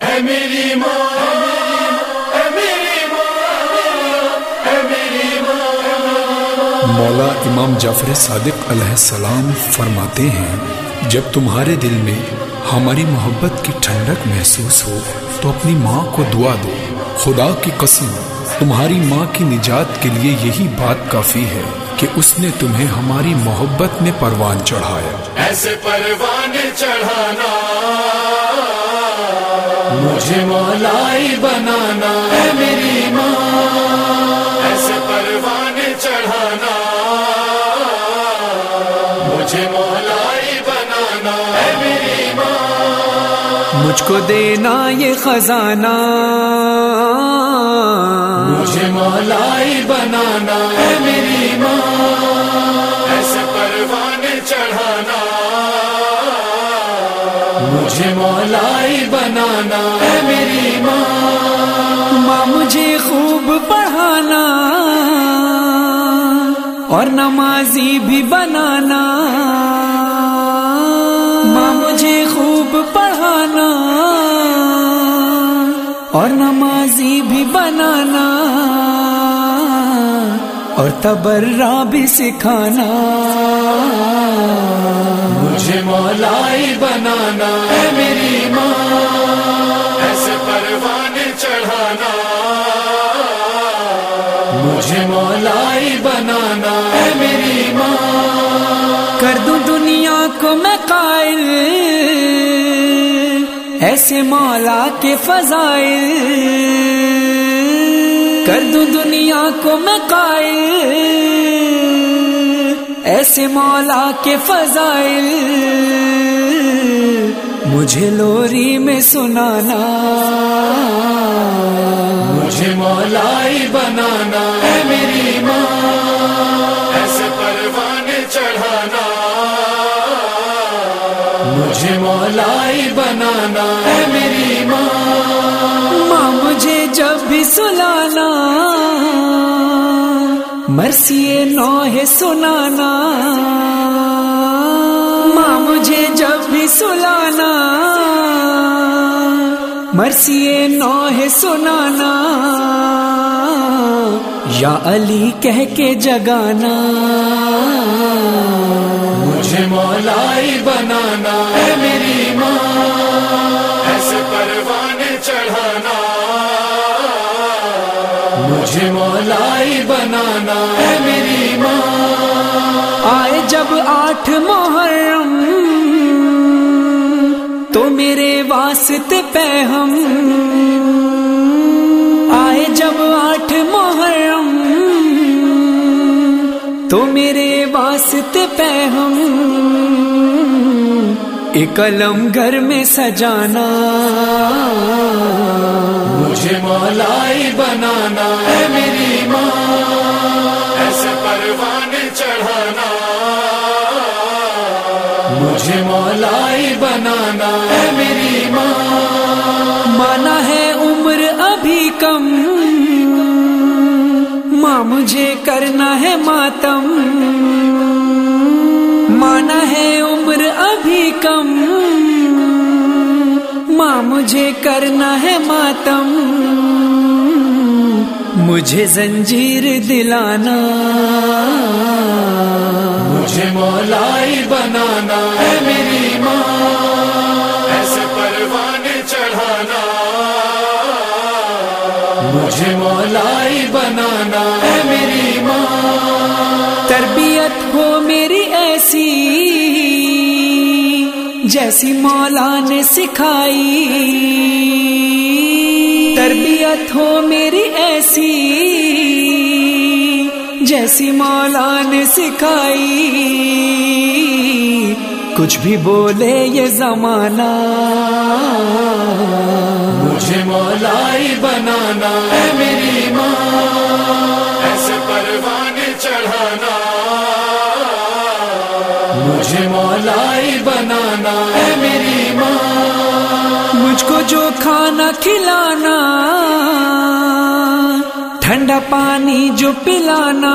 اے میری ماں، اے میری ماں، اے میری ماں۔ مولا امام جعفر صادق علیہ السلام فرماتے ہیں، جب تمہارے دل میں ہماری محبت کی ٹھنڈک محسوس ہو تو اپنی ماں کو دعا دو۔ خدا کی قسم تمہاری ماں کی نجات کے لیے یہی بات کافی ہے کہ اس نے تمہیں ہماری محبت میں پروان چڑھایا۔ ایسے پروان چڑھانا، مجھے مولائی بنانا، اے میری ماں۔ ایسے پروان چڑھانا، مجھے مولائی بنانا، اے میری ماں۔ مجھ کو دینا یہ خزانہ، مجھے مولائی بنانا، اے میری ماں۔ ایسے پروان چڑھانا، مجھے مولائی بنانا، اے میری ماں۔ ماں مجھے خوب پڑھانا اور نمازی بھی بنانا، ماں مجھے خوب پڑھانا اور نمازی بھی بنانا، اور تبرع بھی سکھانا، مجھے مولائی بنانا، اے میری ماں۔ ایسے پروان چڑھانا، مجھے مولائی بنانا، اے میری ماں۔ کر دوں دنیا کو میں قائل ایسے مولا کے فضائل، کر دوں دنیا کو میں قائل ایسے مولا کے فضائل، مجھے لوری میں سنانا، مجھے مولائی بنانا، اے میری ماں۔ ایسے پروان چڑھانا، مجھے مولائی بنانا، اے میری ماں۔ ماں مجھے جب بھی سلانا، مرثیے نوح سنانا، ماں مجھے جب بھی سلانا، مرثیے نوح سنانا، یا علی کہہ کے جگانا، مجھے مولائی بنانا، اے میری ماں۔ ایسے پروان چڑھانا، مجھے مولائی بنانا، اے میری ماں۔ آئے جب 8 محرم تو میرے واسطے پہ ہم، آئے جب 8 محرم تو میرے واسطے پہ ہم، ایک علم گھر میں سجانا، مجھے مولائی بنانا، اے میری ماں۔ ایسے پروان چڑھانا، مجھے مولائی بنانا، اے میری ماں۔ مانا ہے عمر ابھی کم، ماں مجھے کرنا ہے ماتم، مانا ہے عمر ابھی کم، ماں مجھے کرنا ہے ماتم، مجھے زنجیر دلانا، مجھے مولائی بنانا، اے میری ماں۔ ایسے پروان چڑھانا، مجھے مولائی بنانا، اے میری ماں۔ تربیت ہو میری ایسی جیسی مولا نے سکھائی، تربیت ہو میری ایسی جیسی مولا نے سکھائی، کچھ بھی بولے یہ زمانہ، مجھے مولائی بنانا، اے میری ماں۔ ایسے پروان چڑھانا، مجھے مولائی بنانا، اے میری ماں۔ مجھ کو جو کھانا کھلانا، ٹھنڈا پانی جو پلانا،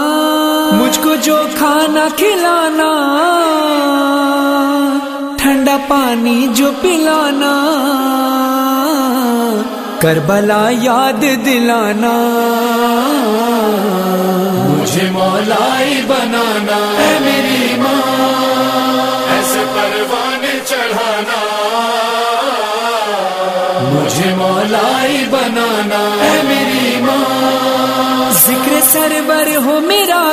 مجھ کو جو کھانا کھلانا، ٹھنڈا ٹھنڈا پانی جو پلانا، کربلا یاد دلانا، مجھے مولائی بنانا ہے میری ماں، ایسے پروانے چڑھانا، مجھے مولائی بنانا ہے میری ماں، ذکر سرور ہو میرا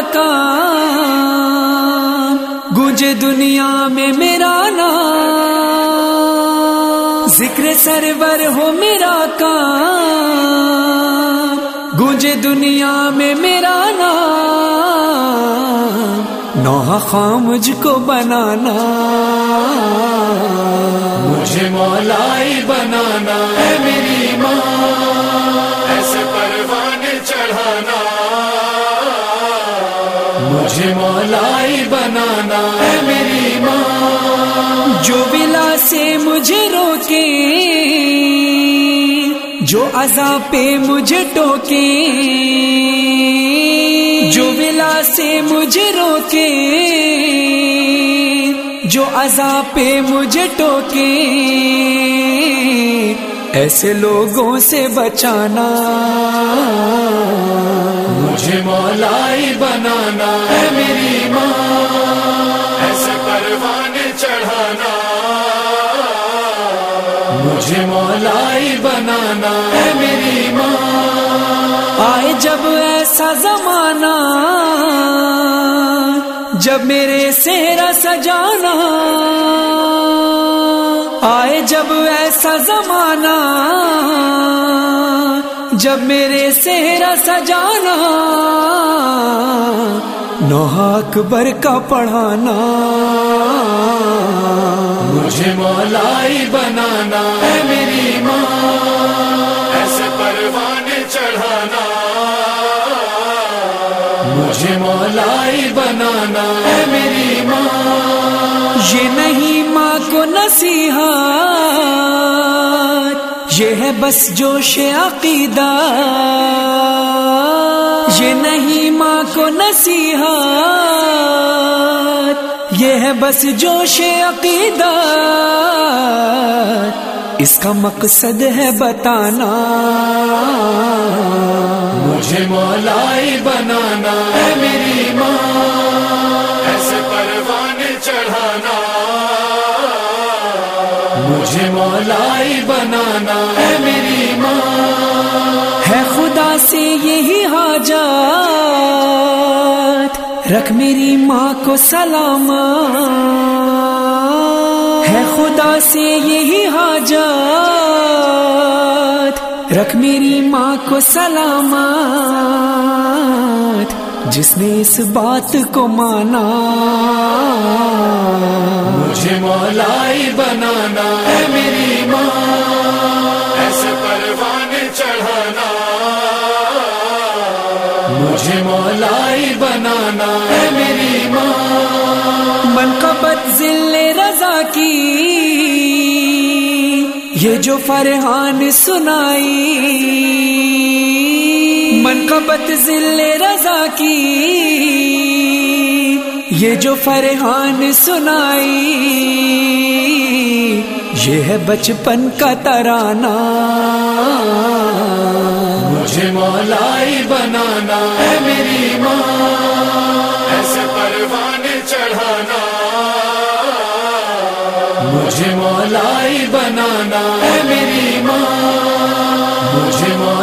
کام، گونجے دنیا میں میرا نام، ذکر سرور ہو میرا کام، گونجے دنیا میں میرا نام، نوحہ خواہ مجھ کو بنانا، مجھے مولائی بنانا ہے میری ماں، ایسے پروانے چڑھانا، مجھے مولائی بنانا ہے میری ماں، جو ولا سے مجھے روکے، جو عذاب پہ مجھے ٹوکے، جو ولا سے مجھے روکے، جو عذاب پہ مجھے ٹوکے، ایسے لوگوں سے بچانا، مجھے مولائی بنانا ہے میری ماں، ایسے پروانے چڑھانا، مجھے مولائی بنانا ہے میری ماں، آئے جب ایسا زمانہ جب میرے صحرا سجانا، آئے جب ایسا زمانہ جب میرے صحرا سجانا، نوحہ اکبر کا پڑھانا، مجھے مولائی بنانا ہے میری ماں، ایسے پروانے چڑھانا، مجھے مولائی بنانا ہے میری ماں، یہ نہیں ماں کو نصیحت، یہ ہے بس جوش عقیدہ، یہ نہیں ماں کو نصیحت، یہ ہے بس جوش عقیدہ، اس کا مقصد ہے بتانا، مجھے مولائی بنانا ہے میری ماں، ایسے پروانے چڑھانا، مجھے مولائی بنانا ہے میری ماں، ہے خدا سے یہی حاجات، رکھ میری ماں کو سلامت، ہے خدا سے یہی حاجات، رکھ میری ماں کو سلامت، جس نے اس بات کو مانا، مجھے مولائی بنانا ہے میری ماں، ایسے پروانے چڑھانا، مجھے مولائی بنانا ہے میری ماں، منقبت ذل رضا کی یہ جو فرحان سنائی، منقبت ذل رضا کی یہ جو فرحان سنائی، یہ ہے بچپن کا ترانہ، مجھے مولائی بنانا ہے میری ماں، ایسے پروانے چڑھانا، مجھے مولائی بنانا ہے میری ماں، مجھے